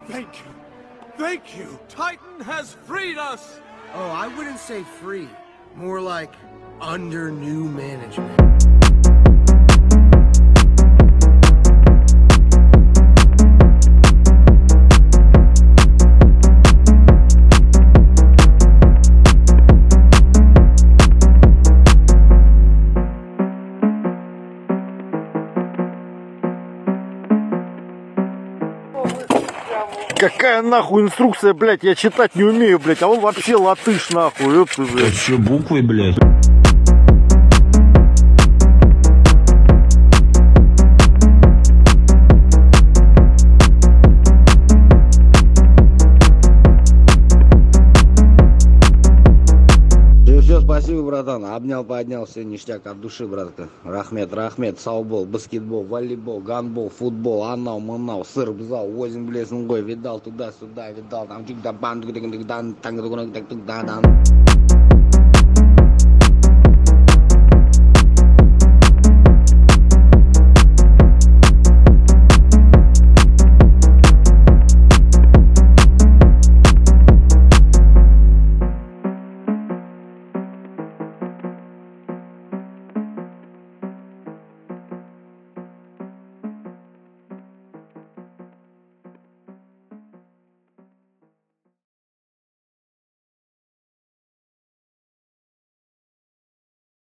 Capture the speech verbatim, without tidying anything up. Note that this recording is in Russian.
Thank you. Thank you. Titan has freed us. Oh, I wouldn't say free. More like under new management. Какая нахуй инструкция, блядь, я читать не умею, блядь, а он вообще латыш, нахуй, ёпта, блядь. Это что, буквы, блядь? Все, спасибо, братан. Обнял, поднял, все ништяк от души, братка. Рахмет, рахмет, саубол, баскетбол, волейбол, гандбол, футбол, анал, манал, сыр, бзал, возин, блеск, ногой, видал туда-сюда, видал, там чик-да-бан, так